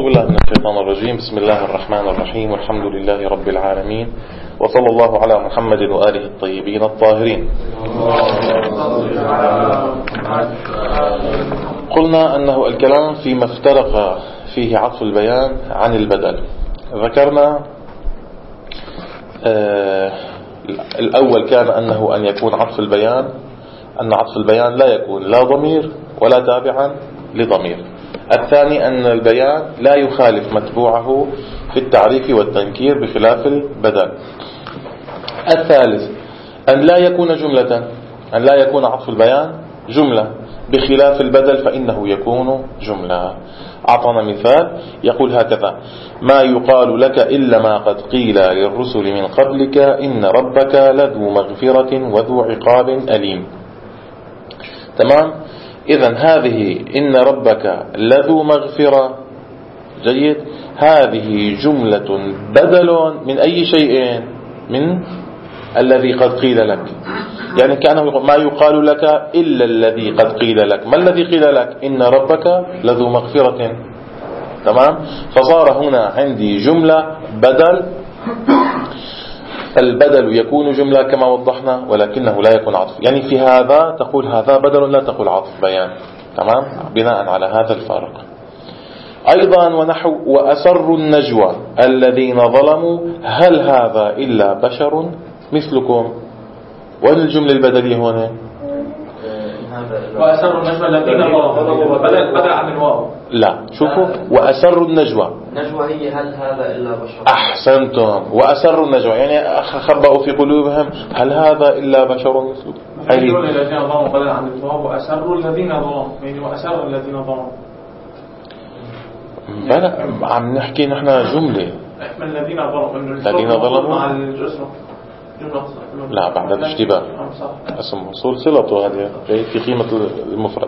بالله من الشيطان الرجيم. بسم الله الرحمن الرحيم، والحمد لله رب العالمين، وصلى الله على محمد وآله الطيبين الطاهرين. قلنا أنه الكلام فيما افترق فيه عطف البيان عن البدل. ذكرنا الأول كان أنه أن يكون عطف البيان، أن عطف البيان لا يكون لا ضمير ولا تابعا لضمير. الثاني أن البيان لا يخالف متبوعه في التعريف والتنكير بخلاف البدل. الثالث أن لا يكون جملة، أن لا يكون عطف البيان جملة بخلاف البدل فإنه يكون جملة. أعطانا مثال يقول هكذا: ما يقال لك إلا ما قد قيل للرسل من قبلك إن ربك لذو مغفرة وذو عقاب أليم. تمام؟ إذن هذه إن ربك لذو مغفرة، جيد، هذه جملة بدل من أي شيء؟ من الذي قد قيل لك. يعني كأنه ما يقال لك إلا الذي قد قيل لك. ما الذي قيل لك؟ إن ربك لذو مغفرة. تمام؟ فصار هنا عندي جملة بدل. البدل يكون جملة كما وضحنا، ولكنه لا يكون عطف. يعني في هذا تقول هذا بدل، لا تقول عطف بيان. تمام؟ بناء على هذا الفارق. أيضا ونحو وأسروا النجوى الذين ظلموا هل هذا إلا بشر مثلكم. وين الجملة البدلية هنا؟ وأسروا النجوى الذين ظلموا بدل عن الواو. لا، شوفوا وأسروا النجوى. النجوى هي هل هذا إلا بشر. أحسنتم. وأسروا النجوى يعني خبأوا في قلوبهم هل هذا إلا بشر مثلكم. أسروا الذين ظلموا بدل عن الواو، وأسروا الذين ظلموا يعني وأسروا الذين ظلموا. بلا عم نحكي نحن جملة. من الذين ظلموا. الذين ظلموا مع الجسم. لا، بعد الاشتباه. اسم موصول صلته هذه في قيمة المفرد.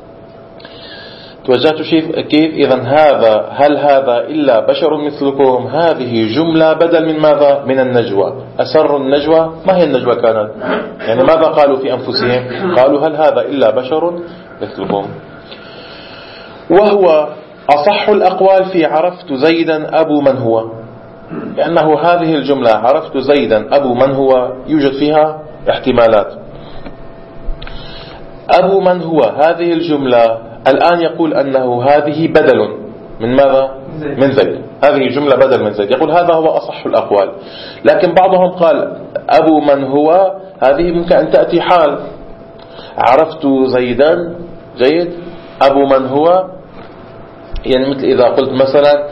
توجهت كيف؟ إذن هذا هل هذا إلا بشر مثلكم هذه جملة بدل من ماذا؟ من النجوى. أسروا النجوى. ما هي النجوى كانت؟ يعني ماذا قالوا في أنفسهم؟ قالوا هل هذا إلا بشر مثلكم. وهو أصح الأقوال في عرفت زيدا أبو من هو، لأنه هذه الجملة عرفت زيدا أبو من هو يوجد فيها احتمالات. أبو من هو هذه الجملة الآن يقول أنه هذه بدل من ماذا؟ من زيد. هذه جملة بدل من زيد. يقول هذا هو أصح الأقوال. لكن بعضهم قال أبو من هو هذه ممكن أن تأتي حال. عرفت زيدا، جيد، أبو من هو يعني مثل إذا قلت مثلا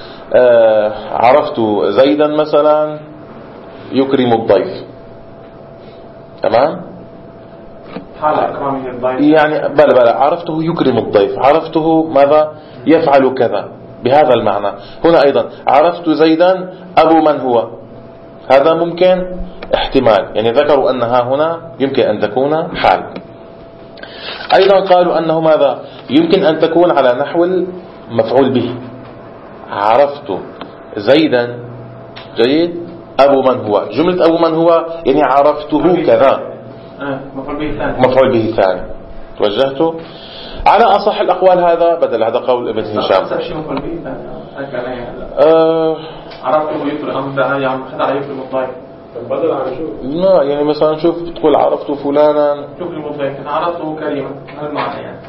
عرفت زيدا مثلا يكرم الضيف. تمام؟ حال إكرامه الضيف يعني بلا عرفته يكرم الضيف، عرفته ماذا؟ يفعل كذا، بهذا المعنى. هنا أيضا عرفت زيدا أبو من هو، هذا ممكن احتمال. يعني ذكروا أنها هنا يمكن أن تكون حال. أيضا قالوا أنه ماذا؟ يمكن أن تكون على نحو المفعول به. عرفت زيدا، جيد، أبو من هو. جملة أبو من هو يعني عرفته كذا، مفعول به ثاني. توجهته على أصح الأقوال هذا بدل. هذا قول ابن هشام. عرفته يكرم الضيف بدل عن شو؟ لا، يعني مثلا شوف تقول عرفت فلانا يكرم الضيف، عرفته كريما. هذا المعنى يعني.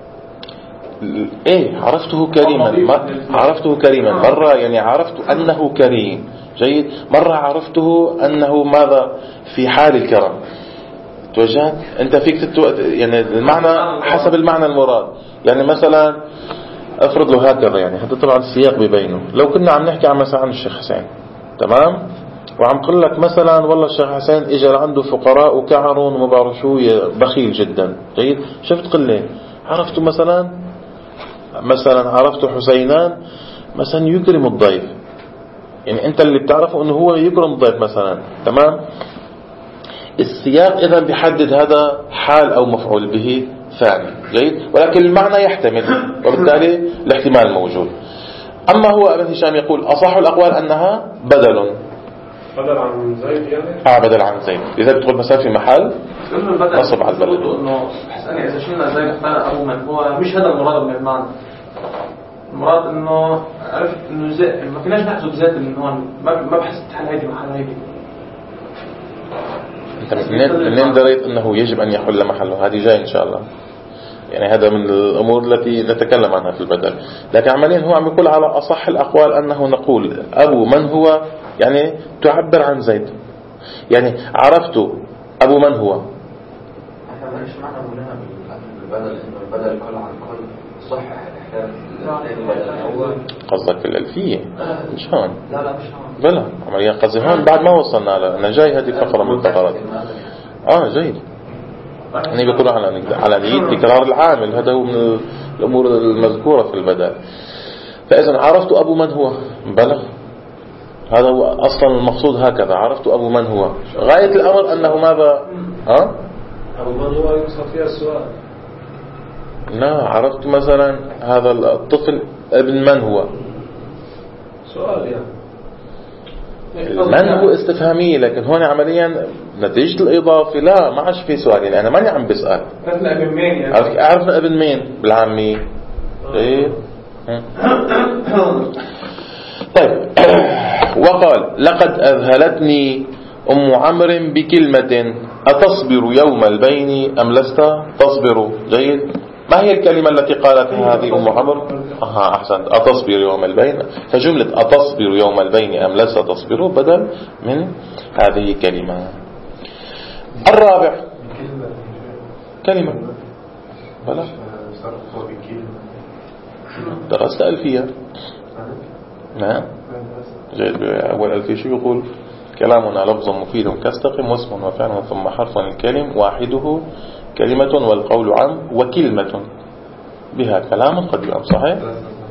ايه عرفته كريما. عرفته كريما مرة يعني عرفت أنه كريم، جيد. مرة عرفته أنه ماذا؟ في حال الكرم. توجهت أنت فيك يعني المعنى حسب المعنى المراد. يعني مثلا أفرض له هكذا، يعني هذا طبعا السياق ببينه. لو كنا عم نحكي عن مثلا عن الشيخ حسين، تمام، وعم قل لك مثلا والله الشيخ حسين إجا عنده فقراء وكعرون وما بعرف شو، بخيل جدا، جيد. شفت قل لي عرفت مثلا عرفت حسينان مثلا يكرم الضيف. يعني انت اللي بتعرفه انه هو يكرم الضيف مثلا. تمام؟ السياق اذا بيحدد هذا حال او مفعول به ثاني، جيد، ولكن المعنى يحتمل، وبالتالي الاحتمال موجود. اما هو ابن هشام يقول اصح الاقوال انها بدل عن زيد يعني. بدل عن زيد. اذا بتقول مثلا في محل نصب على البدل. انه حسن اذا شلنا زيد اختار ابو من هو، مش هذا المراد من المعنى. المراد انه عرفت انه زي ما فيناش نحسب ذات انه هون ما بحس حل هيدي محل هيدي. انت منين دريت انه يجب ان يحل محله؟ هذه جاي ان شاء الله. يعني هذا من الامور التي نتكلم عنها في البدل. لكن عمليا هو عم يقول على اصح الاقوال انه نقول ابو من هو، يعني تعبر عن زيد. يعني عرفت ابو من هو. احنا ما معنى قلنا بالبدل انه البدل كل عن كل صح قصدك في الألفية شلون؟ لا مش هون. بلا عمليا قصدي هون بعد ما وصلنا له. أنا جاي هذه فقرة من الفقرات. جيد. يعني بيقولوا على نية تكرار العامل، هذا هو من الأمور المذكورة في البدل. فإذا عرفت أبو من هو، بلا هذا هو أصلا المقصود. هكذا عرفت أبو من هو، غاية الأمر أنه ماذا أبو من هو يقصد فيها السؤال. لا، عرفت مثلا هذا الطفل ابن من هو، سؤال يعني من هو استفهامية. لكن هون عمليا نتيجة الإضافة لا ما عادش في سؤال. يعني أنا ماني عم بسأل عرفنا ابن مين يعني. عرفنا ابن مين بالعامية. طيب وقال لقد أذهلتني أم عمرو بكلمة أتصبر يوم البين أم لست تصبر. جيد. ما هي الكلمة التي قالتها هذه أم عمرو؟ أحسنت. أتصبر يوم البين. فجملة أتصبر يوم البين أم لست تصبر بدل من هذه الكلمة. الرابع كلمة بلا درست ألفية. نعم جيد. أول ألفية شو يقول؟ كلامنا لفظ مفيد كاستقم واسم وفعل ثم حرف الكلم واحده كلمة والقول عام وكلمة بها كلام قد يؤم. صحيح؟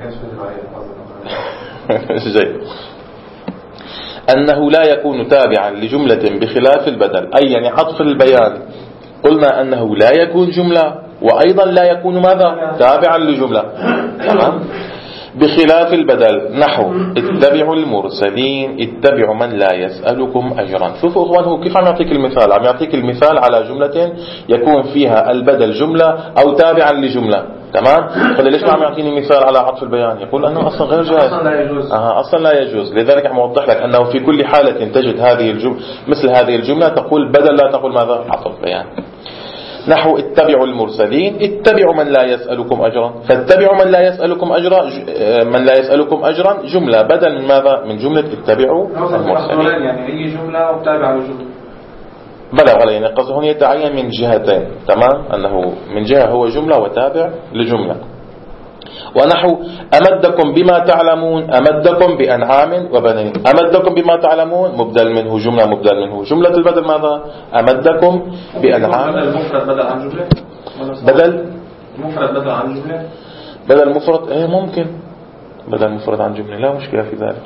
جيد. أنه لا يكون تابعا لجملة بخلاف البدل، أي يعني عطف البيان قلنا أنه لا يكون جملة وأيضا لا يكون ماذا تابعا لجملة. تمام. بخلاف البدل نحو اتبعوا المرسلين اتبعوا من لا يسألكم أجرا. شوفوا أخوان هو كيف عم يعطيك المثال. عم يعطيك المثال على جملة يكون فيها البدل جملة أو تابعا لجملة. تمام. فليش ما عم يعطيني مثال على عطف البيان؟ يقول أنه أصلا غير جائز، أصلا لا يجوز. لذلك عم أوضح لك أنه في كل حالة تجد هذه الجملة مثل هذه الجملة تقول بدل لا تقول ماذا عطف بيان. نحو اتبعوا المرسلين اتبعوا من لا يسألكم أجرا. فاتبعوا من لا يسألكم أجرا، من لا يسألكم أجرا جملة بدل من ماذا؟ من جملة اتبعوا المرسلين. يعني أي جملة وتابع لجملة. بلا يعني قصده هنا يتعين من جهتين. تمام. أنه من جهة هو جملة وتابع لجملة. ونحو أمدكم بما تعلمون أمدكم بأنعام وبنين. أمدكم بما تعلمون مبدل منه جملة مبدل منه جملة البدل ماذا؟ أمدكم بأنعام. بدل مفرد بدل عن جملة. بدل مفرد بدل عن جملة. بدل مفرد ممكن بدل مفرد عن جملة لا مشكلة في ذلك.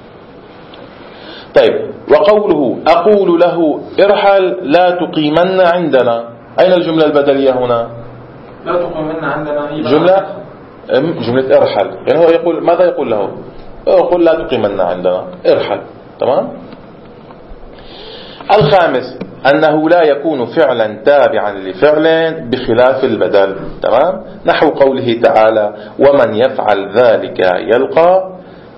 طيب وقوله أقول له ارحل لا تقيمن عندنا. أين الجملة البدلية هنا؟ لا تقيمن عندنا جملة ارحل. يعني هو يقول ماذا يقول له؟ يقول لا تقيمن عندنا ارحل. تمام. الخامس أنه لا يكون فعلا تابعا لفعل بخلاف البدل. تمام. نحو قوله تعالى ومن يفعل ذلك يلقى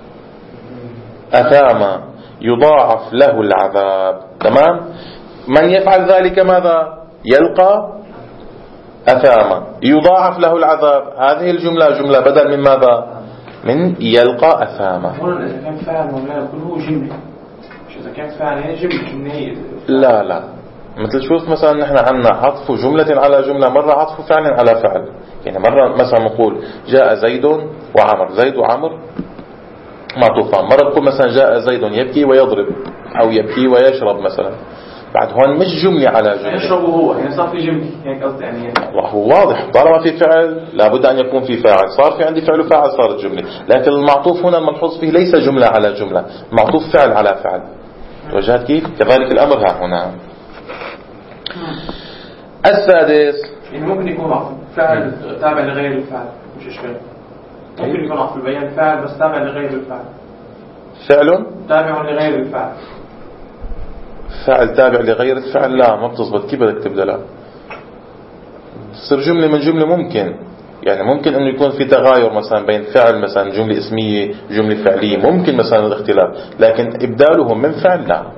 أثاما يضاعف له العذاب. تمام. من يفعل ذلك ماذا؟ يلقى أثاما يضاعف له العذاب. هذه الجملة جملة بدل من ماذا؟ من يلقى أثاما. إذا كان فعل ولا يكون هو جملة، مش إذا كان فعل هي جملة. لا مثل شوف مثلا نحن عندنا عطف جملة على جملة. مرة عطف فعل على فعل. يعني مرة مثلا نقول جاء زيد وعمر. زيد وعمر معطوفان. مرة نقول مثلا جاء زيد يبكي ويضرب أو يبكي ويشرب مثلا. بعد هون مش جملة على جملة. يشرب هو يعني صار في جملة يعني قصدي يعني هو واضح طالما في فعل لابد أن يكون في فاعل. صار في عندي فعل وفاعل صارت جملة. لكن المعطوف هنا الملحوظ فيه ليس جملة على جملة. معطوف فعل على فعل. وجهت كيف؟ كذلك الأمر ها هنا. السادس يعني ممكن يكون عطف فعل تابع لغير الفعل مش إشكال. ممكن يكون عطف البيان فعل بس تابع لغير الفعل. فعل تابع لغير الفعل. فعل تابع لغير الفعل لا ما بتزبط. كيف بدك تبدأ؟ تصير جملة من جملة ممكن. يعني ممكن أنه يكون في تغاير مثلا بين فعل مثلا جملة اسمية جملة فعلية، ممكن مثلا الاختلاف، لكن إبدالهم من فعل لا.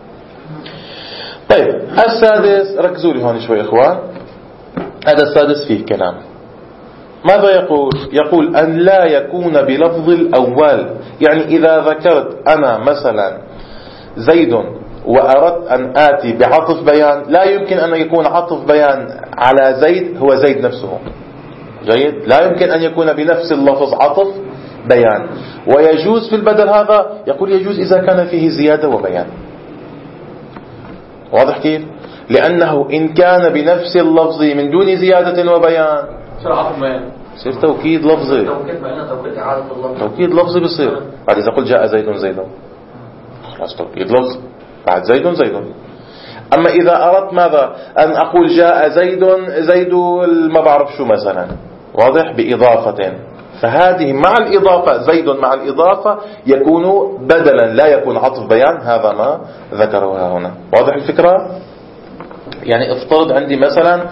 طيب السادس، ركزوا لي هون شوي إخوان، هذا السادس فيه كلام. ماذا يقول؟ يقول أن لا يكون بلفظ الأول. يعني إذا ذكرت أنا مثلا زيد وأردت أن آتي بعطف بيان، لا يمكن أن يكون عطف بيان على زيد هو زيد نفسه. جيد؟ لا يمكن أن يكون بنفس اللفظ عطف بيان. ويجوز في البدل هذا، يقول يجوز إذا كان فيه زيادة وبيان. واضح كيف؟ لأنه إن كان بنفس اللفظ من دون زيادة وبيان صار عطف بيان، يصير توكيد لفظي. توكيد لفظي بصير. بعد إذا قلت جاء زيد زيد، خلاص توكيد لفظ، بعد زيد زيد. أما إذا أردت ماذا؟ أن أقول جاء زيد ما بعرف شو مثلا، واضح، بإضافة، فهذه مع الإضافة، زيد مع الإضافة يكون بدلا، لا يكون عطف بيان. هذا ما ذكرها هنا. واضح الفكرة؟ يعني افترض عندي مثلا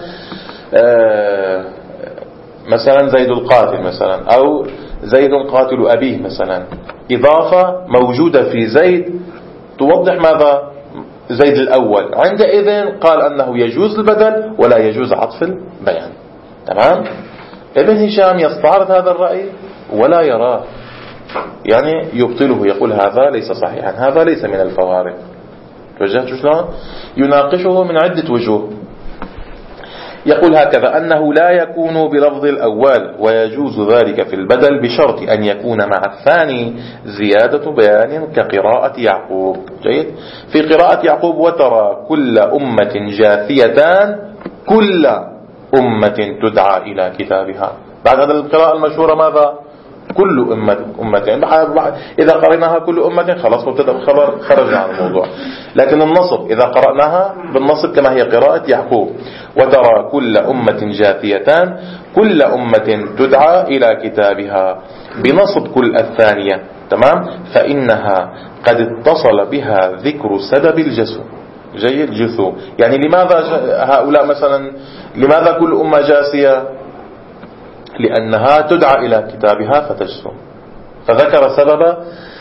مثلا زيد القاتل مثلا، أو زيد قاتل أبيه مثلا، إضافة موجودة في زيد توضح ماذا؟ زيد الأول. عندئذ قال أنه يجوز البدل ولا يجوز عطف البيان. تمام؟ ابن هشام يستعرض هذا الرأي ولا يراه، يعني يبطله، يقول هذا ليس صحيحا، هذا ليس من الفوارق. توجهت شلون؟ يناقشه من عدة وجوه. يقول هكذا: أنه لا يكون بلفظ الأول ويجوز ذلك في البدل بشرط أن يكون مع الثاني زيادة بيان كقراءة يعقوب. جيد؟ في قراءة يعقوب: وترى كل أمة جاثية كل أمة تدعى إلى كتابها. بعد هذا القراءة المشهورة ماذا؟ كل أمتين. إذا قرأناها كل أمة خلاص مبتدأ خبر، خرجنا عن الموضوع. لكن النصب إذا قرأناها بالنصب كما هي قراءة يعقوب: وترى كل أمة جاثيتان كل أمة تدعى إلى كتابها، بنصب كل الثانية. تمام؟ فإنها قد اتصل بها ذكر سبب الجسو. جيد؟ جثو. يعني لماذا هؤلاء مثلا، لماذا كل أمة جاسية؟ لأنها تدعى إلى كتابها فتجثو، فذكر سبب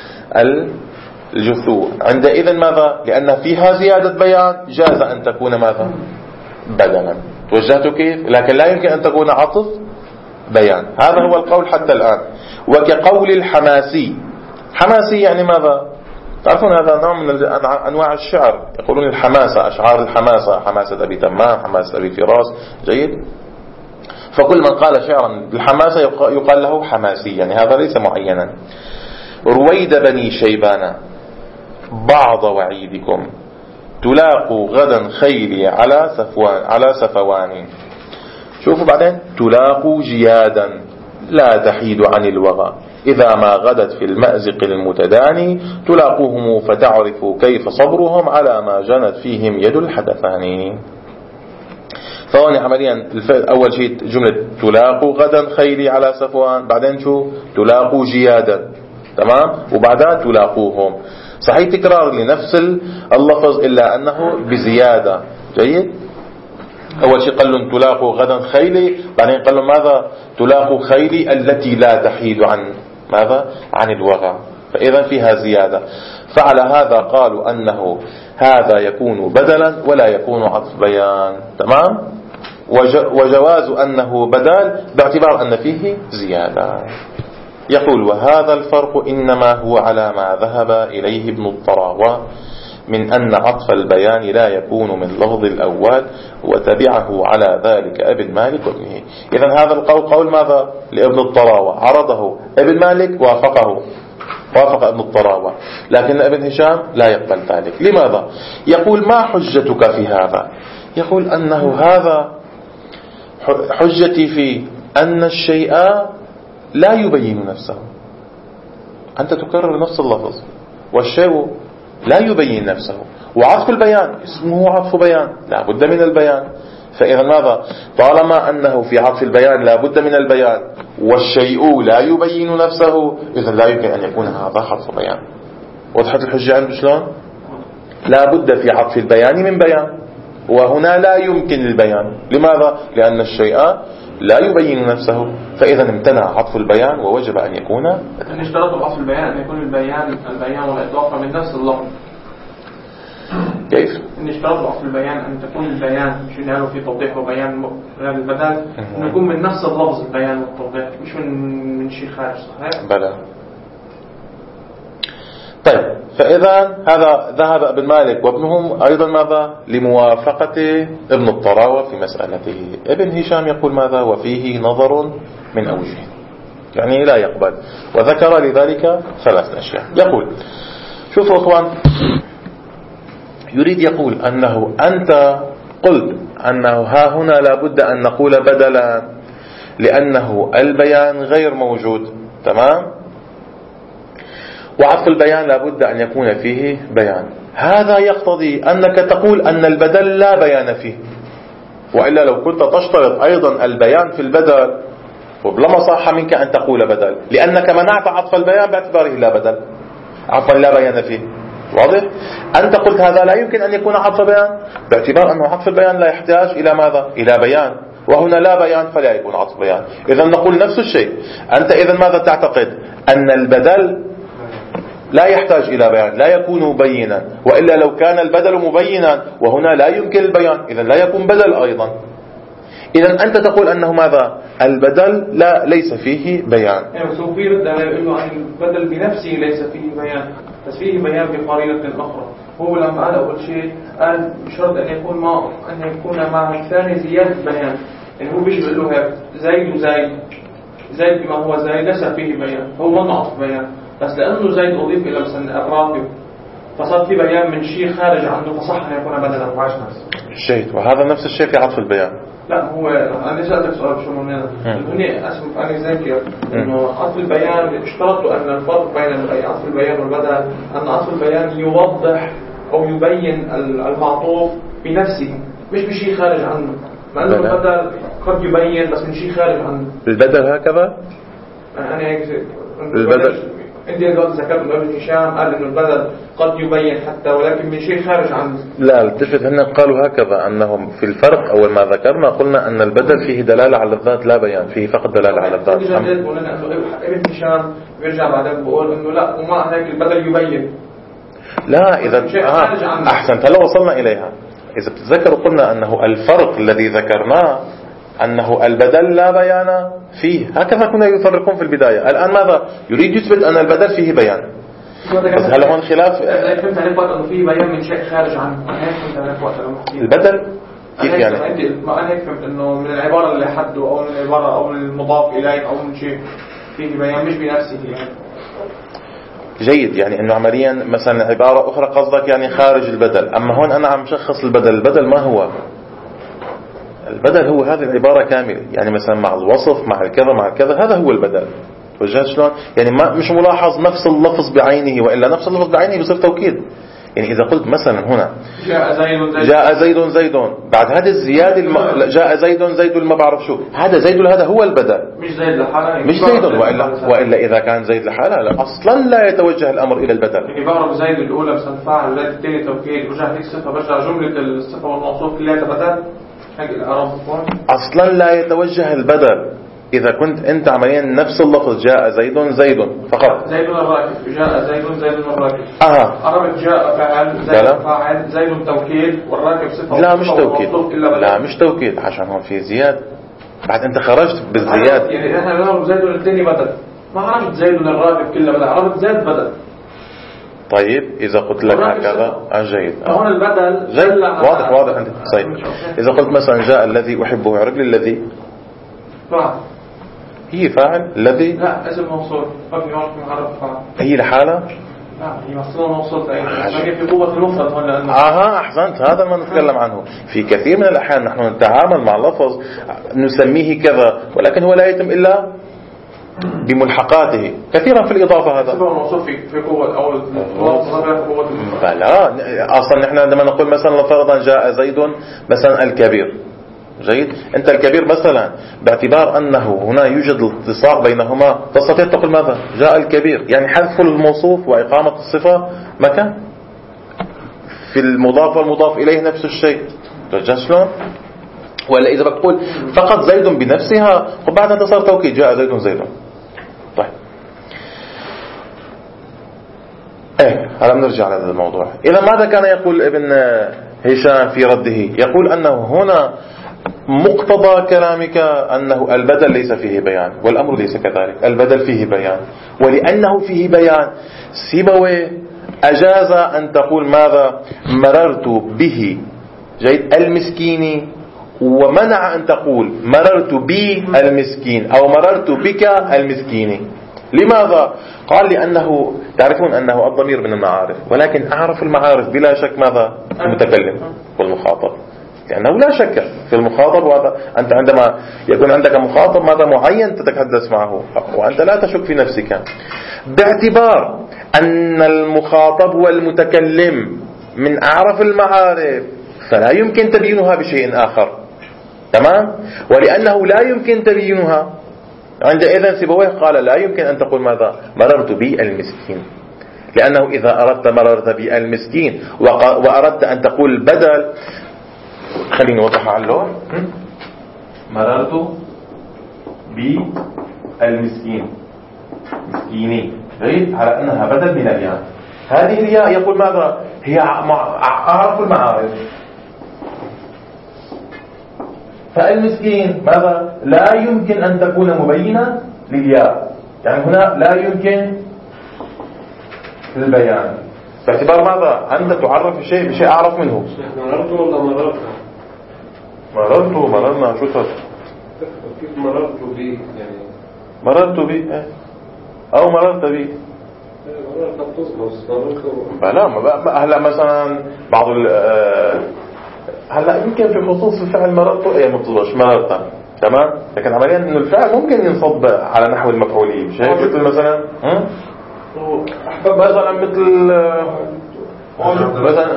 الجثو. عندئذ ماذا؟ لأن فيها زيادة بيان، جاز أن تكون ماذا؟ بدلا. توجهت كيف؟ لكن لا يمكن أن تكون عطف بيان. هذا هو القول حتى الآن. وكقول الحماسي. حماسي يعني ماذا؟ تعرفون هذا نوع من أنواع الشعر، يقولون الحماسة، أشعار الحماسة، حماسة أبي تمام، حماسة أبي فراس. جيد؟ فكل من قال شعرا بالحماسة يقال له حماسي، يعني هذا ليس معينا. رويد بني شيبان بعض وعيدكم تلاقوا غدا خيلي على سفوان. شوفوا بعدين: تلاقوا جيادا لا تحيد عن الوغى، إذا ما غدت في المأزق المتداني تلاقوهم فتعرفوا كيف صبرهم على ما جنت فيهم يد الحدثان. فهون عمليا أول شيء جملة تلاقوا غدا خيلي على صفوان، بعدين شو؟ تلاقوا جيادا. تمام؟ وبعدها تلاقوهم. صحيح تكرار لنفس اللفظ إلا أنه بزيادة. جيد؟ أول شيء قال لهم تلاقوا غدا خيلي، بعدين قال لهم ماذا؟ تلاقوا خيلي التي لا تحيد عن ماذا؟ عن الوغى. فإذا فيها زيادة. فعلى هذا قالوا أنه هذا يكون بدلا ولا يكون عطف بيان. تمام؟ وجواز أنه بدل باعتبار أن فيه زيادة. يقول: وهذا الفرق إنما هو على ما ذهب إليه ابن الطراوة من أن عطف البيان لا يكون من لفظ الأول، وتبعه على ذلك ابن مالك وابنه. إذن هذا القول قول ماذا؟ لابن الطراوة، عرضه ابن مالك وافق ابن الطراوة، لكن ابن هشام لا يقبل ذلك. لماذا؟ يقول: ما حجتك في هذا؟ يقول أنه هذا حجتي في أن الشيء لا يبين نفسه. أنت تكرر نفس اللفظ والشيء لا يبين نفسه، وعطف البيان اسمه عطف بيان، لا بد من البيان. فإذا ماذا؟ طالما أنه في عطف البيان لا بد من البيان والشيء لا يبين نفسه، إذن لا يمكن أن يكون هذا عطف بيان. وضحت الحجة عنده شلون؟ لا بد في عطف البيان من بيان، وهنا لا يمكن البيان. لماذا؟ لأن الشيء لا يبين نفسه، فإذا امتنع عطف البيان ووجب أن يكون إن اشترط عطف البيان أن يكون البيان والإضافة من نفس اللفظ. كيف؟ إن اشترط عطف البيان أن تكون البيان مش قالوا في توضيح وبيان غير البدل، أن يكون من نفس اللفظ البيان والتوضيح مش من شيء خارج. صحيح؟ بلى. طيب، فإذا هذا ذهب ابن مالك وابنهم أيضا ماذا؟ لموافقة ابن الطراوة في مسألته. ابن هشام يقول ماذا؟ وفيه نظر من أوجه، يعني لا يقبل، وذكر لذلك 3 أشياء. يقول شوفوا أخوان، يريد يقول أنه أنت قلت أنه ها هنا لابد أن نقول بدلا لأنه البيان غير موجود، تمام؟ وعطف البيان لابد أن يكون فيه بيان. هذا يقتضي أنك تقول أن البدل لا بيان فيه، وإلا لو كنت تشترط أيضا البيان في البدل لما صح منك أن تقول بدل، لأنك منعت عطف البيان باعتباره لا بدل، عفوا لا بيان فيه. واضح؟ أنت قلت هذا لا يمكن أن يكون عطف بيان باعتبار أنه عطف البيان لا يحتاج إلى ماذا؟ إلى بيان، وهنا لا بيان فلا يكون عطف بيان. إذا نقول نفس الشيء. أنت إذا ماذا تعتقد؟ أن البدل لا يحتاج إلى بيان، لا يكون بينا، وإلا لو كان البدل مبينا وهنا لا يمكن البيان إذا لا يكون بدل أيضا. إذا أنت تقول أنه ماذا؟ البدل ليس فيه بيان. يعني سوف يرد على أنه البدل بنفسه ليس فيه بيان، بس فيه بيان بقرينة أخرى. هو لما قال أول شيء قال بشرط أن يكون مع الثاني زيادة بيان. يعني هو بيجي بيقول له زيد وزيد، زيد بما هو زيد ليس فيه بيان، هو ما عطف بيان، بس لأنه زيد أضيف إلى مثلا الراكب فصار في بيان من شيء خارج عنه فصح أن يكون بدلا وعاش نفسه. جيد. وهذا نفس الشيء في عطف البيان. لا هو أنا سألتك سؤال شو مننا هنا أسف أنا ذاكر إنه عطف البيان اشترطوا أن الفرق بين عطف البيان والبدل أن عطف البيان يوضح أو يبين المعطوف بنفسه مش بشيء خارج عنه، مع أنه البدل قد يبين بس من شيء خارج عنه. البدل هكذا؟ أنا هيك البدل عندي دلوقتي ذكرت إنه ابن هشام قال إنه البدل قد يبين حتى ولكن من شيء خارج عنه. لا التفت، هن قالوا هكذا أنهم في الفرق أول ما ذكرنا قلنا أن البدل فيه دلالة على الذات لا بيان، فيه فقط دلالة على الذات. ابن هشام بيرجع بعدين بقول إنه لا وما هيك البدل يبين. لا إذا أحسنت، هلا وصلنا إليها. إذا بتتذكروا قلنا أنه الفرق الذي ذكرناه أنه البدل لا بيان فيه، هكذا كنا يفرقون في البداية. الآن ماذا يريد؟ يثبت أن البدل فيه بيان. بس هل هون خلاف؟ فهمت عليك وقت أنه فيه بيان من شيء خارج عنه. أنا هيك فهمت عليك وقت البدل كيف يعني؟ أنا هيك فهمت أنه من العبارة اللي حده أو من العبارة أو من المضاف إليه أو من شيء فيه بيان مش بنفسه يعني. جيد، يعني أنه عمليا مثلا عبارة أخرى قصدك يعني خارج البدل. أما هون أنا عم شخص البدل. البدل ما هو؟ البدل هو هذه العبارة كاملة، يعني مثلا مع الوصف مع الكذا مع الكذا، هذا هو البدل. وجهت شلون؟ يعني ما مش ملاحظ نفس اللفظ بعينه، وإلا نفس اللفظ بعينه بيصير توكيد. يعني إذا قلت مثلا هنا جاء زيد زيد، بعد هذه الزيادة جاء زيد زيد ما بعرف شو، هذا زيد هذا هو البدل مش زيد لحاله، مش زيد. وإلا إذا كان زيد لحاله لا أصلا لا يتوجه الأمر إلى البدل. يعني بعرف زيد الأولى مثلا فاعل، زيد الثاني توكيد، وجاء هيك صفة برجع جملة الصفة والموصوف كلها بدل. أصلا لا يتوجه البدل إذا كنت أنت عمليا نفس اللفظ جاء زيد زيد فقط. زيد الراكب، جاء زيد زيد الراكب. عربت جاء فاعل زيد فاعل زيد توكيد والراكب صفة. لا مش توكيد، لا مش توكيد، عشان هون في زياد. بعد أنت خرجت بالزياد. يعني إحنا نعرف زيد الثاني بدل، ما عرفت زيد الراكب كله بدل، عرفت زيد بدل. طيب إذا قلت لك هكذا جيد. هون البدل جيد واضح أنت. طيب إذا قلت مثلا جاء الذي أحبه، عرف لي الذي فاعل، هي فاعل الذي لا اسم موصول فبني معرف فاعل، هي لحالة. لا هي مصدر موصول ثاني في قوة المفرد هون لأنه أحسنت، هذا ما نتكلم عنه. في كثير من الأحيان نحن نتعامل مع لفظ نسميه كذا ولكن هو لا يتم إلا بملحقاته كثيرا في الإضافة. هذا في قوة أو قوة لا أصلا نحن عندما نقول مثلا فرضا جاء زيد مثلا الكبير، جيد، أنت الكبير مثلا باعتبار أنه هنا يوجد التصاق بينهما تستطيع تقول ماذا؟ جاء الكبير، يعني حذف الموصوف وإقامة الصفة مكان. في المضاف والمضاف إليه نفس الشيء. رجع شلون؟ ولا إذا بتقول فقط زيد بنفسها وبعدها صار توكيد جاء زيد زيد. طيب هلا بنرجع على هذا الموضوع. إذا ماذا كان يقول ابن هشام في رده؟ يقول أنه هنا مقتضى كلامك أنه البدل ليس فيه بيان، والأمر ليس كذلك، البدل فيه بيان، ولأنه فيه بيان سيبويه أجاز أن تقول ماذا؟ مررت به جيد المسكين، ومنع أن تقول مررت بي المسكين أو مررت بك المسكين. لماذا؟ قال لأنه تعرفون أنه الضمير من المعارف، ولكن أعرف المعارف بلا شك ماذا؟ المتكلم والمخاطب، لأنه لا شك في المخاطب. وهذا أنت عندما يكون عندك مخاطب ماذا معين تتحدث معه وأنت لا تشك في نفسك، باعتبار أن المخاطب والمتكلم من أعرف المعارف فلا يمكن تبيينها بشيء آخر. تمام؟ ولأنه لا يمكن تبيينها عندئذ سيبويه قال لا يمكن أن تقول ماذا؟ مررت بي المسكين، لأنه إذا أردت مررت بي المسكين وأردت أن تقول بدل، خليني أوضحها على اللوح، مررت بي المسكين مسكيني غير على أنها بدل من الياء. هذه الياء يقول ماذا؟ هي أعرف المعارف، فالمسكين ماذا؟ لا يمكن أن تكون مبينة للياء، يعني هنا لا يمكن البيان باعتبار ماذا؟ أنت تعرف شيء بشيء أعرف منه. مررت ولا مررت؟ مررنا شو صار؟ كيف مررت بي يعني؟ مررت بي أو مررت بي مررت تصبص لا هلا مثلا بعض هلا يمكن في خصوص الفعل مررت مبتدأش مررت، تمام، لكن عمليا انه الفعل ممكن ينصب على نحو المفعولين، مش هيك؟ مثل مثلا مثلا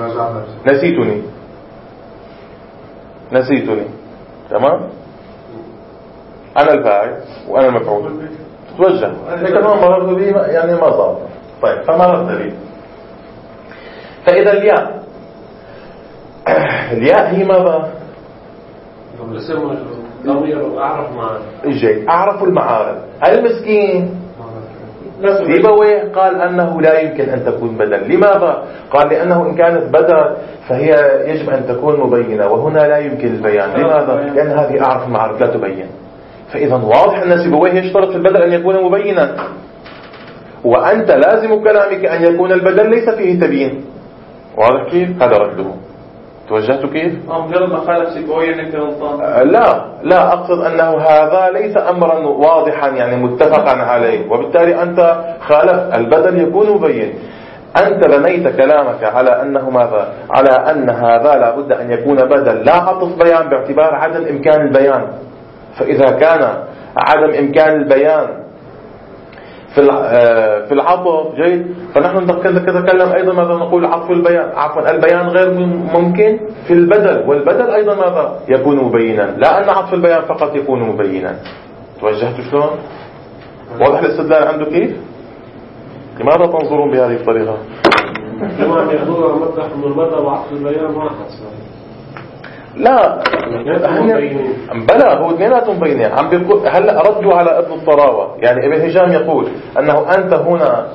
نسيتني، تمام، انا الفاعل وانا المفعول توجه، لكن ما مررت به يعني ما صار. طيب فمررت به، فاذا الياء هي ماذا؟ ضمير أعرف معارف. جيد، أعرف المعارف. المسكين سيبويه قال أنه لا يمكن أن تكون بدل. لماذا؟ قال لأنه إن كانت بدل فهي يجب أن تكون مبينة، وهنا لا يمكن البيان. لماذا؟ لأن هذه أعرف المعارف لا تبين. فإذا واضح أن سيبويه يشترط في البدل أن يكون مبينا، وأنت لازم كلامك أن يكون البدل ليس فيه تبيين. واضح كيف؟ هذا رده. توجهت كيف؟ مجرد ما خالف سيبويه انك غلطان. لا أقصد أنه هذا ليس أمرا واضحا يعني متفقا عليه، وبالتالي أنت خالف، البدل يكون مبين. أنت بنيت كلامك على أنه ماذا؟ على أن هذا لابد أن يكون بدل لا عطف بيان باعتبار عدم إمكان البيان. فإذا كان عدم إمكان البيان في العطف جيد، فنحن نتكلم أيضا ماذا نقول؟ عطف البيان، عفوا البيان غير ممكن في البدل، والبدل أيضا ماذا؟ يكون مبينا، لا أن عطف البيان فقط يكون مبينا. توجهت شلون؟ واضح الاستدلال عنده كيف؟ لماذا تنظرون بهذه الطريقة؟ جماعة يأخذوا مدح من المدى وعطف البيان واحد. لا بلا هو اثنيناتهم بينين. عم بيقول هلا ردوا على ابن الطراوة، يعني ابن هشام يقول أنه أنت هنا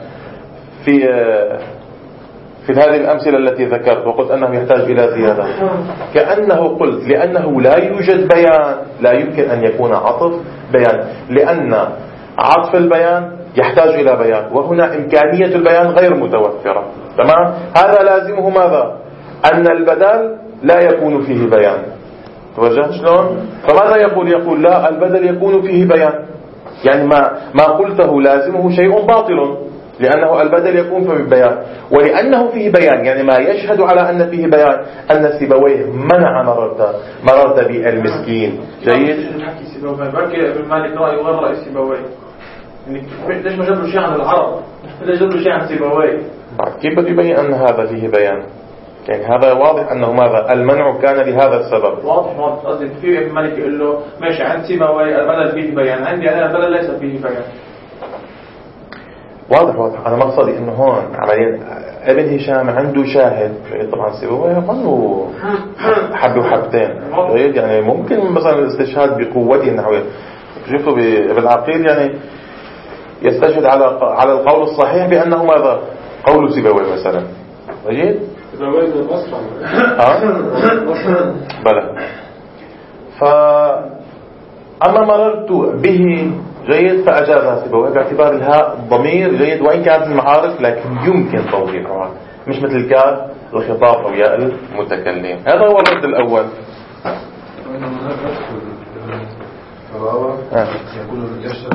في هذه الأمثلة التي ذكرت وقلت أنه يحتاج إلى زيادة، كأنه قلت لأنه لا يوجد بيان لا يمكن أن يكون عطف بيان، لأن عطف البيان يحتاج إلى بيان، وهنا إمكانية البيان غير متوفرة. تمام؟ هذا لازمه ماذا؟ أن البدل لا يكون فيه بيان. توجهت شلون؟ فماذا يقول لا، البدل يكون فيه بيان، يعني ما قلته لازمه شيء باطل، لأنه البدل يكون فيه بيان، ولأنه فيه بيان يعني ما يشهد على أن فيه بيان أن سيبويه منع مررت بالمسكين. جيد؟ بركي ابن مالك رأي وغير رأي سيبويه، ليش ما جاب له شيء عن العرب؟ ليش جاب له شيء عن سيبويه؟ كيف بده يبين أن هذا فيه بيان؟ يعني هذا واضح أنه ماذا؟ المنع كان لهذا السبب. واضح. قصدي في ابن مالك يقول له ماشي عند سيبويه البلد فيه بيان، عندي أنا البلد ليس فيه بيان. واضح. أنا مقصدي إنه هون عمليا ابن هشام عنده شاهد، طبعا سيبويه يظنوا حب وحبتين، يعني ممكن مثلا الاستشهاد بقوته النحوية. شوفوا ابن عقيل يعني يستشهد على القول الصحيح بأنه ماذا؟ قول سيبويه مثلا. جيد؟ سيبويه من البصرة. بلى. أما مررت به جيد فأجازها سيبويه باعتبار الهاء ضمير جيد وإن كانت المعارف لكن يمكن توضيحها، مش مثل الكاف الخطاب أو ياء المتكلم. هذا هو الرد الأول. يكون الجشر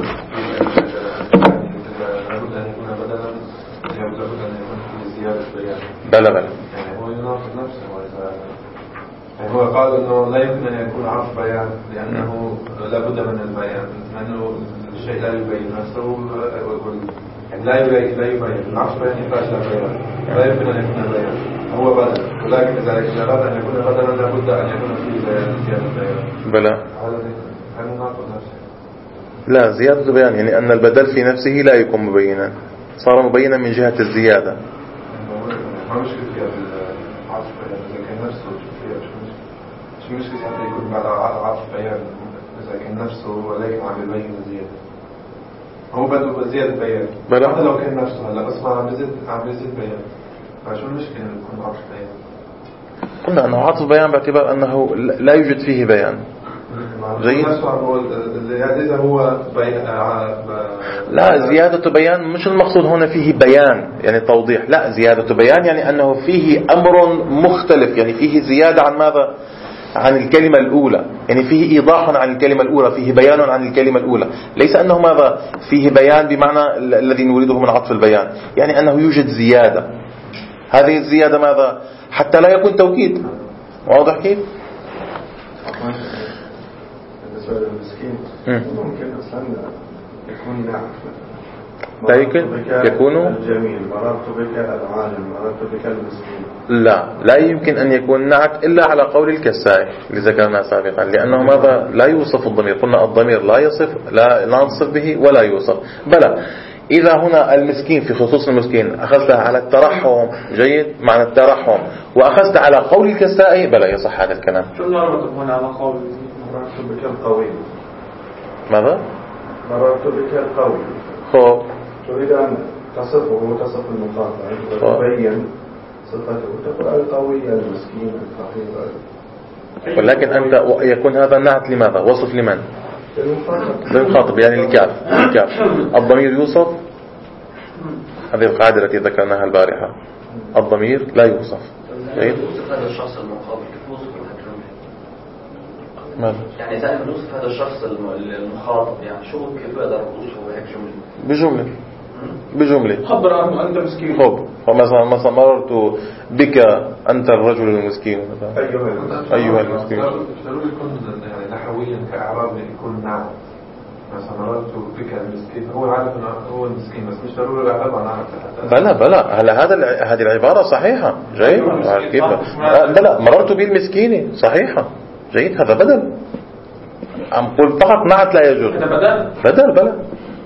لابد أن يكون بدلا، لابد أن يكون في زيادة بيان. بلى يعني هو يناقض نفسه. يعني هو قال أنه لا يمكن أن يكون عرف بيان لأنه لابد من البيان، لأنه الشيء لا يبين نفسه، يعني لا يبين العرف بيان يحتاج لبيان، لا يمكن أن يكون بيان هو بدل، ولكن إذا أراد أن يكون بدلا لابد أن يكون فيه زيادة بيان. بلى. هذا يناقض نفسه. لا، زيادة بيان يعني أن البدل في نفسه لا يكون مبينا، صار مبينا من جهة الزيادة. ما مشكلة فيها بالعرف بيان إذا كان نفسه مش مشكلة حتى يكون بعد عرف بيان إذا كان نفسه ولكن عم يبين زيادة، هو بده زيادة بيان حتى لو كان نفسه هلا بس ما عم يزيد بيان، فشو المشكلة إنه يكون عرف بيان؟ قلنا أنه عطف بيان باعتبار أنه لا يوجد فيه بيان. جيد. إذا هو لا، زيادة بيان مش المقصود هنا فيه بيان يعني توضيح، لا، زيادة بيان يعني أنه فيه أمر مختلف، يعني فيه زيادة عن ماذا؟ عن الكلمة الأولى، يعني فيه إيضاح عن الكلمة الأولى، فيه بيان عن الكلمة الأولى، ليس أنه ماذا؟ فيه بيان بمعنى الذي نريده من عطف البيان، يعني أنه يوجد زيادة. هذه الزيادة ماذا؟ حتى لا يكون توكيد. واضح كيف؟ بالنسبة للمسكين ممكن أصلا يكون نعم، لا يمكن يكون الجميل، مررت بك العالم، مررت بك المسكين. لا يمكن أن يكون نعت إلا على قول الكسائي اللي ذكرنا سابقا، لأنه ماذا؟ لا يوصف الضمير. قلنا الضمير لا يصف، لا نصف به ولا يوصف. بلى، إذا هنا المسكين في خصوص المسكين أخذتها على الترحم، جيد، معنى الترحم، وأخذت على قول الكسائي، بلى يصح هذا الكلام. شو نربط هنا على قول مررت بك القوي؟ ماذا؟ مررت بك القوي. خب تريد أن تصفه وتصف المقاطع، تبين صفته، تقول القوي المسكين الفقير، ولكن أنت يكون هذا نعت لماذا؟ وصف لمن؟ للمخاطب، يعني الكاف. الضمير يوصف، هذه القاعدة التي ذكرناها البارحة، الضمير لا يوصف. يوصف هذا الشخص المخاطب كيف يوصف الجملة؟ ماذا؟ يعني إذا نوصف هذا الشخص المخاطب يعني شو كيف بقدر أوصفه هيك بجملة خبر عنه أنت مسكين. خب، فمثلا مررت بك أنت الرجل المسكين، أيها المسكين. ضروري يكون يعني نحويا كإعراب يكون نعم، مثلا مررت بك المسكين، هو عارف أنه هو المسكين بس مش ضروري الإعراب أنا عارف. بلى هلا هذه العبارة صحيحة، جيد. كيف؟ بلى مررت بالمسكين صحيحة، جيد، هذا بدل. عم قل فقط نعت لا يجوز. بدل بلى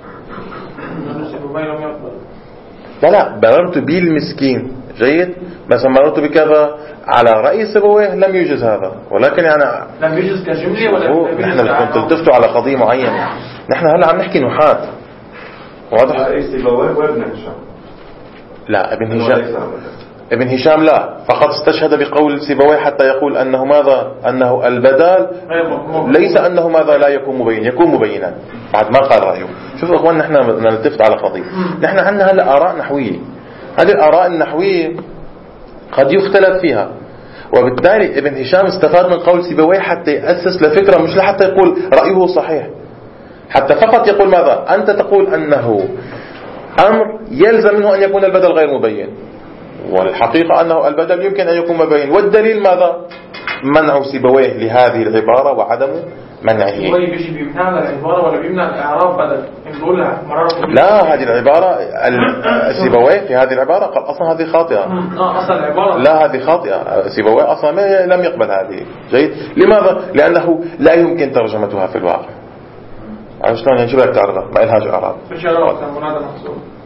مررت بالمسكين، جيد، مثلا مررت بكذا على رأي سيبويه لم يجوز هذا، ولكن يعني لم يجوز كجملة ولا نحن كنت تلتفتوا على قضية معينة، نحن هلا عم نحكي نحات. واضح؟ سيبويه وابن هشام. لا، ابن هشام لا، فقط استشهد بقول سيبويه حتى يقول أنه ماذا؟ أنه البدال ليس أنه ماذا؟ لا يكون مبين، يكون مبينا بعد ما قال رأيه. شوفوا أخوان، نحن نلتفت على قضية، نحن عندنا هلا آراء نحوية، هذه الآراء النحوية قد يختلف فيها، وبالتالي ابن هشام استفاد من قول سيبويه حتى يأسس لفكرة، مش لحتى يقول رأيه صحيح، حتى فقط يقول ماذا؟ أنت تقول أنه أمر يلزم منه أن يكون البدل غير مبين، والحقيقة أنه البدل يمكن أن يكون مبين، والدليل ماذا؟ منع سيبويه لهذه العبارة وعدم منعه. سيبويه بيجي بيمنع العبارة ولا بيمنع الإعراب بدل؟ نقول لها لا، هذه العبارة سيبويه في هذه العبارة قال أصلا هذه خاطئة. أصلا العبارة لا، هذه خاطئة، سيبويه أصلا لم يقبل هذه. جيد، لماذا؟ لأنه لا يمكن ترجمتها في الواقع. عشان يعني شو بدك تعرضها؟ ما إلهاش إعراب. مش إعراب، كان منادى محصول.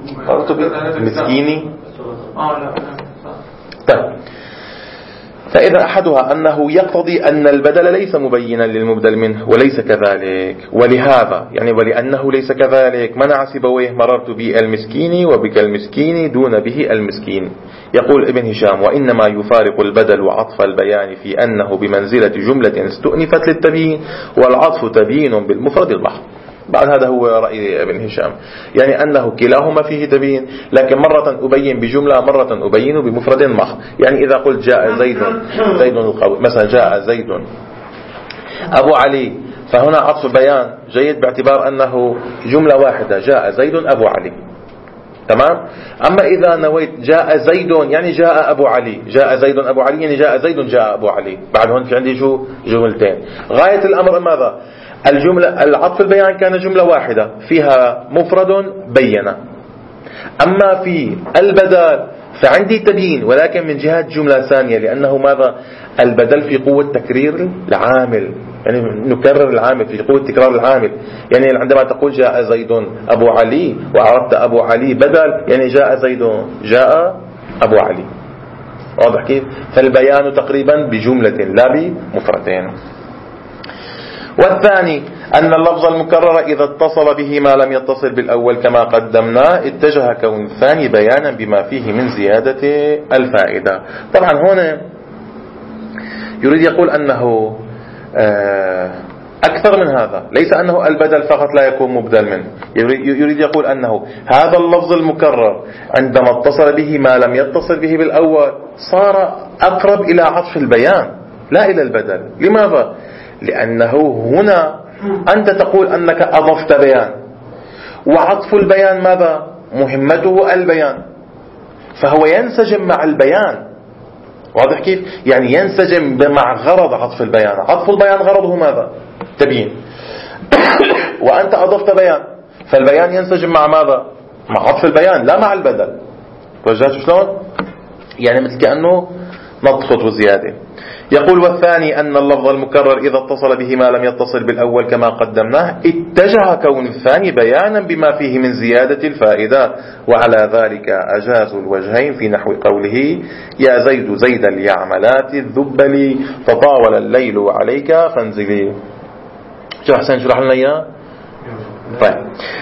مررت بمسكيني. لا. طيب، فإذا أحدها أنه يقتضي أن البدل ليس مبينا للمبدل منه وليس كذلك، ولهذا يعني ولأنه ليس كذلك منع سيبويه مررت بالمسكين وبك المسكين دون به المسكين. يقول ابن هشام: وإنما يفارق البدل وعطف البيان في أنه بمنزلة جملة استؤنفت للتبيين، والعطف تبيين بالمفرد المحض. بعد هذا هو رأي ابن هشام، يعني أنه كلاهما فيه تبيين، لكن مرة أبين بجملة، مرة أبين بمفرد محض. يعني إذا قلت جاء زيد القوي مثلا، جاء زيد أبو علي، فهنا عطف بيان جيد باعتبار أنه جملة واحدة، جاء زيد أبو علي. تمام. أما إذا نويت جاء زيد يعني جاء أبو علي، جاء زيد أبو علي يعني جاء زيد جاء أبو علي، بعد هون في عندي شو جملتين. غاية الأمر ماذا؟ الجملة العطف البيان كان جملة واحدة فيها مفرد بينة. أما في البدل فعندي تبيين، ولكن من جهة جملة ثانية، لأنه ماذا؟ البدل في قوة تكرير العامل، يعني نكرر العامل في قوة تكرار العامل. يعني عندما تقول جاء زيد أبو علي وعرفت أبو علي بدل، يعني جاء زيد جاء أبو علي. واضح كيف؟ فالبيان تقريبا بجملة لا بمفردين. والثاني أن اللفظ المكرر إذا اتصل به ما لم يتصل بالأول كما قدمنا اتجه كون الثاني بيانا بما فيه من زيادة الفائدة. طبعا هنا يريد يقول أنه أكثر من هذا، ليس أنه البدل فقط لا يكون مبدل منه، يريد يقول أنه هذا اللفظ المكرر عندما اتصل به ما لم يتصل به بالأول صار أقرب إلى عطف البيان لا إلى البدل. لماذا؟ لأنه هنا أنت تقول أنك أضفت بيان، وعطف البيان ماذا؟ مهمته البيان، فهو ينسجم مع البيان. واضح كيف؟ يعني ينسجم مع غرض عطف البيان. عطف البيان غرضه ماذا؟ تبيين. وأنت أضفت بيان، فالبيان ينسجم مع ماذا؟ مع عطف البيان لا مع البدل. وجهت شلون؟ يعني مثل كأنه نطخط وزيادة. يقول: والثاني أن اللفظ المكرر إذا اتصل به ما لم يتصل بالأول كما قدمناه اتجه كون الثاني بيانا بما فيه من زيادة الفائدة. وعلى ذلك أجازوا الوجهين في نحو قوله: يا زيد زيد اليعملات الذبلي فطاول الليل عليك فانزلي. شو أحسن شرح لنا إياه؟ طيب.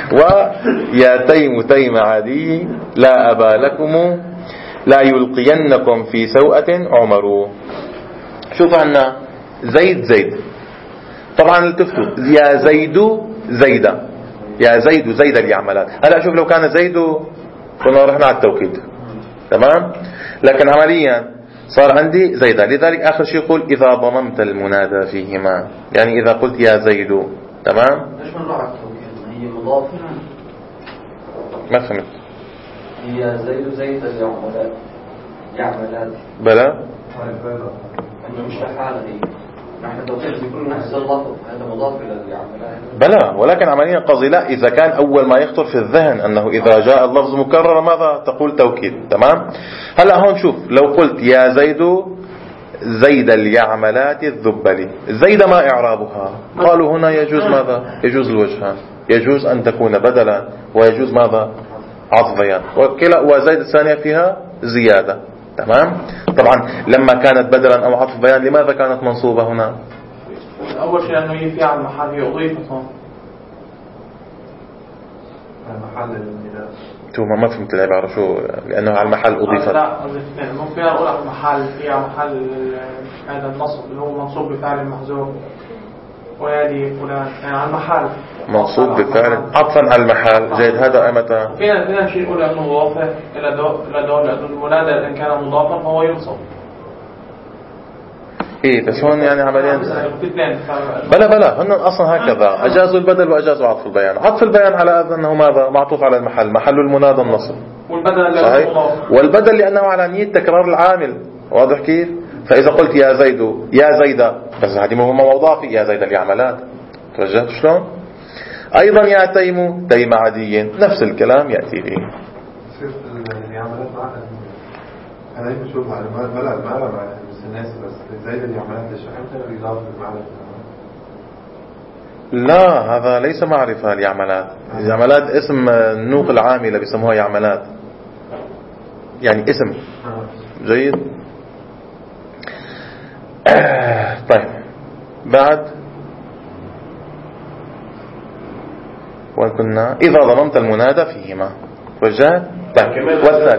ويا تيم تيم عدي لا أبا لكم لا يلقينكم في سوءة عمر. شوف عنا زيد زيد، طبعا التفتوا يا زيد زيدا، يا زيد زيد اليعملات. هلا شوف لو كان زيد كنا رحنا على التوكيد، تمام، لكن عمليا صار عندي زيدا. لذلك آخر شيء يقول: إذا ضممت المنادى فيهما، يعني إذا قلت يا زيد، تمام. ليش ما على التوكيد؟ هي مضافة. ما فهمت. هي زيد زيد اليعملات يعملات بلا انه مش حالة هي. نحن التوكيد بيكون نفس اللفظ، هذا مضاف الى اليعملات. بلا، ولكن عمليا قصدي لا، إذا كان أول ما يخطر في الذهن أنه إذا جاء اللفظ مكرر ماذا تقول؟ توكيد، تمام. هلا هون شوف، لو قلت يا زيد زيد اليعملات الذبلي، زيد ما إعرابها؟ قالوا هنا يجوز ماذا؟ يجوز الوجهان، يجوز أن تكون بدلا ويجوز ماذا؟ عطف بيان. وزيد الثانية فيها زيادة، تمام. طبعا لما كانت بدلا أو عطف بيان لماذا كانت منصوبة هنا؟ أول شيء أنه هي في على المحل، هي أضيفت هون محل النداء. ما فهمت العبارة شو؟ لأنه على المحل أضيفت. لا أضيفتين، ممكن أقول على المحل، هي على محل هذا النصب اللي هو منصوب بفعل محذوف، ويلي فلان، يعني على المحل منصوب بفعل عطفا على المحل. جيد، هذا أمتى؟ فينا شيء يقول أنه مضافة إلى دول، لأنه المنادى إن كان مضافا فهو ينصب. إيه بس هون يعني عمليا بلا هن أصلا هكذا أجازوا البدل وأجازوا عطف البيان. عطف البيان على أنه ماذا؟ معطوف على المحل، محل المنادى النصب، والبدل صحيح، والبدل لأنه على نية تكرار العامل. واضح كيف؟ فإذا قلت يا زيد يا زيدا، بس هذه مهمة مضافة، يا زيد اليعملات. توجهت شلون؟ أيضا يا تيم تيم عدي، نفس الكلام يأتي به. اليعملات أنا بشوف على ما بس الناس بس زيد اليعملات الشحن يضاف بالمعنى. لا، هذا ليس معرفة ليعملات. يعملات اسم النوق العاملة بيسموها يعملات، يعني اسم. جيد. طيب بعد وكنا إذا ضممت المنادى فيهما وجهت. طيب والثالث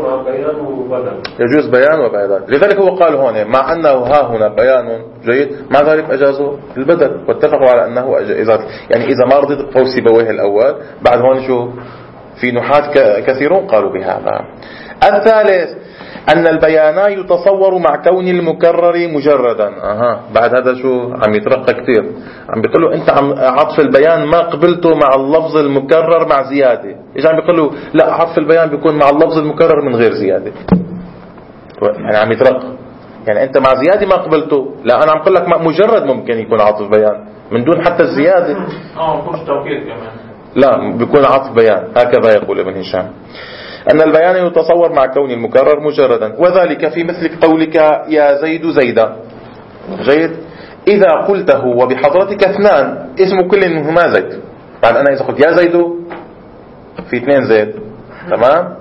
يجوز بيان وبدل. لذلك هو قال هون مع أنه ها هنا بيان جيد، مع ذلك أجازوا البدل واتفقوا على أنه يعني إذا ما رضيت قول سيبويه الأول، بعد هون شو في نحاة كثيرون قالوا بهذا. الثالث أن البيان يتصور مع كون المكرر مجردا. بعد هذا شو عم يترقى كثير، عم بيقول له أنت عطف البيان ما قبلته مع اللفظ المكرر مع زيادة. إيش عم بيقول له؟ لا، عطف البيان بيكون مع اللفظ المكرر من غير زيادة. يعني عم يترقى، يعني أنت مع زيادة ما قبلته، لا أنا عم بقول لك مجرد ممكن يكون عطف بيان من دون حتى الزيادة. مش توكيد كمان، لا بيكون عطف بيان. هكذا يقول ابن هشام، أن البيان يتصور مع كون المكرر مجردا، وذلك في مثل قولك يا زيد زيدا. جيد. إذا قلته وبحضرتك اثنان اسم كل منهما زيد. بعد أنا إذا قلت يا زيد في اثنين زيد، تمام.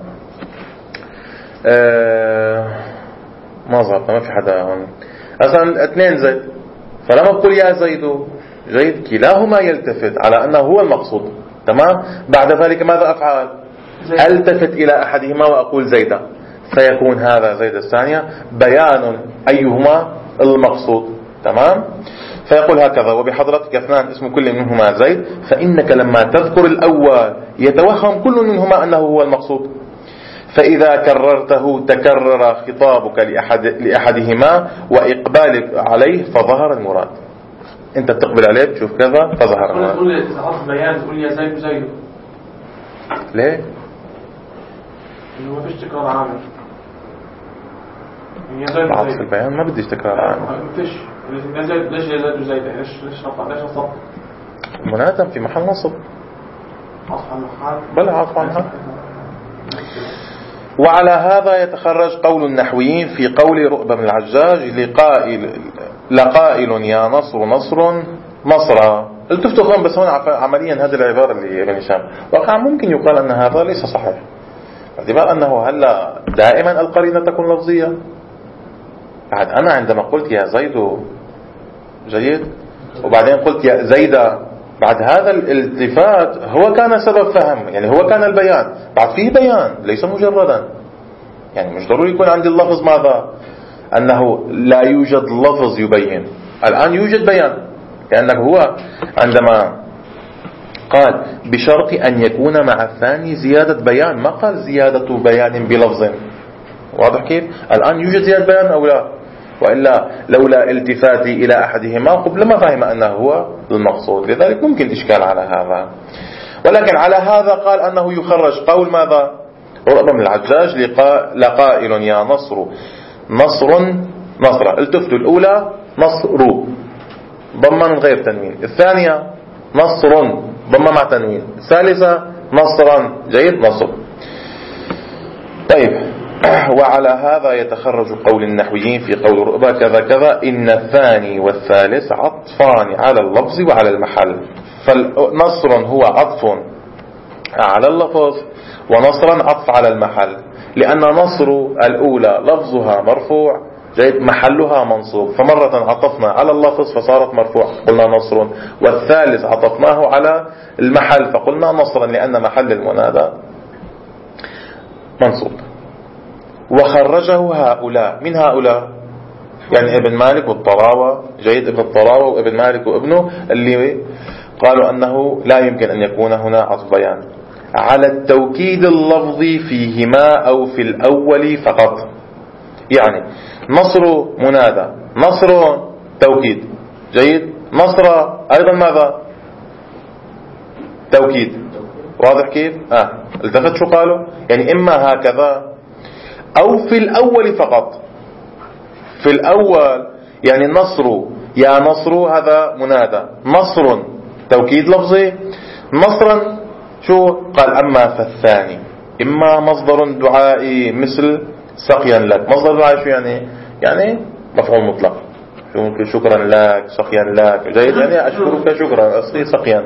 ما ظهرت، ما في حدا هون أصلا اثنين زيد، فلما بقول يا زيد جيد كلاهما يلتفت على أنه هو المقصود، تمام. بعد ذلك ماذا أفعل؟ التفت إلى أحدهما وأقول زيدا، فيكون هذا زيد الثانية بيان أيهما المقصود، تمام. فيقول هكذا وبحضرتك اثنان اسم كل منهما زيد، فإنك لما تذكر الأول يتوهم كل منهما أنه هو المقصود، فإذا كررته تكرر خطابك لأحدهما وإقبالك عليه فظهر المراد. أنت بتقبل عليه بتشوف كذا فظهر المراد. تقول إذا عطف بيان تقول يا زيد زيد، ليه؟ إنه ما فيش تكرار عامل. عطف البيان ما بديش تكرار عامل. ما فيش. ليش يا زيد وزيد؟ ليش نصب؟ منادى في محل نصب. عطف على المحل. بلا عطف على المحل. وعلى هذا يتخرج قول النحويين في قول رؤبة بن العجاج لقائل يا نصر نصر نصرا. التفتوا خون بس هون عمليا هذه العبارة اللي ابن هشام واقعا ممكن يقال أن هذا ليس صحيح، باعتبار أنه هلا دائما القرينة تكون لفظية. بعد أنا عندما قلت يا زيد جيد وبعدين قلت يا زيدا، بعد هذا الالتفات هو كان سبب فهم، يعني هو كان البيان، بعد فيه بيان ليس مجردا. يعني مش ضروري يكون عندي اللفظ ماذا؟ أنه لا يوجد لفظ يبين. الآن يوجد بيان، لأنه هو عندما قال بشرط أن يكون مع الثاني زيادة بيان، ما قال زيادة بيان بلفظ. واضح كيف؟ الآن يوجد زيادة بيان أو لا؟ وإلا لولا التفاتي إلى أحدهما قبل ما فهم أنه هو المقصود. لذلك ممكن إشكال على هذا، ولكن على هذا قال أنه يخرج قول ماذا؟ رؤبة بن العجاج لقائل يا نصر نصر نصرا. التفتوا الأولى نصر ضمة من غير تنوين، الثانية نصر ضمة مع تنوين، الثالثة نصرا جيد نصر. طيب وعلى هذا يتخرج قول النحويين في قول رؤبة كذا كذا إن الثاني والثالث عطفان على اللفظ وعلى المحل. فنصر هو عطف على اللفظ ونصرا عطف على المحل، لأن نصر الأولى لفظها مرفوع جيد محلها منصوب، فمرة عطفنا على اللفظ فصارت مرفوع قلنا نصر، والثالث عطفناه على المحل فقلنا نصرا لأن محل المنادى منصوب. وخرجه هؤلاء، من هؤلاء؟ يعني ابن مالك والطراوة جيد، ابن الطراوة وابن مالك وابنه اللي قالوا أنه لا يمكن أن يكون هنا عطف بيان على التوكيد اللفظي فيهما أو في الأول فقط. يعني نصر منادى، نصر توكيد جيد، نصر أيضا ماذا؟ توكيد. واضح كيف؟ التفت شو قالوا؟ يعني إما هكذا أو في الأول فقط. في الأول يعني نصر يا نصر هذا منادى، نصر توكيد لفظي، نصرا شو قال؟ أما فالثاني إما مصدر دعائي مثل سقيا لك. مصدر دعائي شو يعني؟ يعني مفعول مطلق شكرا لك، سقيا لك، جيد، يعني أشكرك شكرا، أصلي سقيا.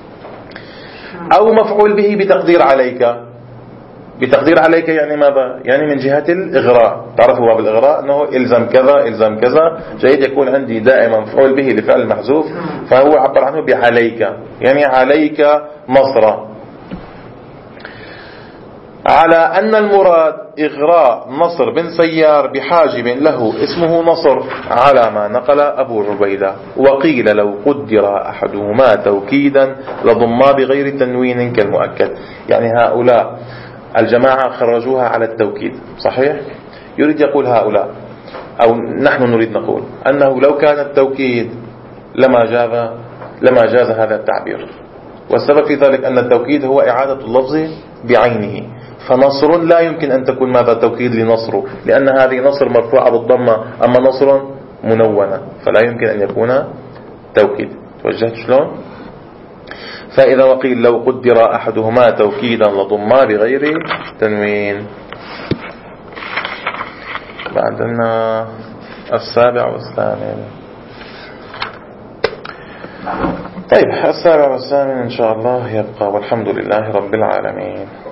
أو مفعول به بتقدير عليك. بتقدير عليك يعني ماذا؟ يعني من جهة الإغراء. تعرفوا باب الإغراء أنه إلزم كذا إلزم كذا، جيد، يكون عندي دائما مفعول به لفعل محذوف، فهو عبر عنه بعليك، يعني عليك نصر. على أن المراد إغراء نصر بن سيار بحاجب له اسمه نصر، على ما نقل أبو عبيدة. وقيل لو قدر أحدهما توكيدا لضما بغير تنوين كالمؤكد. يعني هؤلاء الجماعة خرجوها على التوكيد، صحيح؟ يريد يقول هؤلاء، أو نحن نريد نقول أنه لو كان التوكيد لما جاز هذا التعبير. والسبب في ذلك أن التوكيد هو إعادة اللفظ بعينه، فنصر لا يمكن أن تكون ماذا؟ توكيد لنصر، لأن هذه نصر مرفوعة بالضمة، أما نصر منونة، فلا يمكن أن يكون توكيد. توجهت شلون؟ فإذا وقيل لو قدر أحدهما توكيدا لضما بغير تنوين. بعدنا 7 و8. طيب 7 و8 إن شاء الله يبقى، والحمد لله رب العالمين.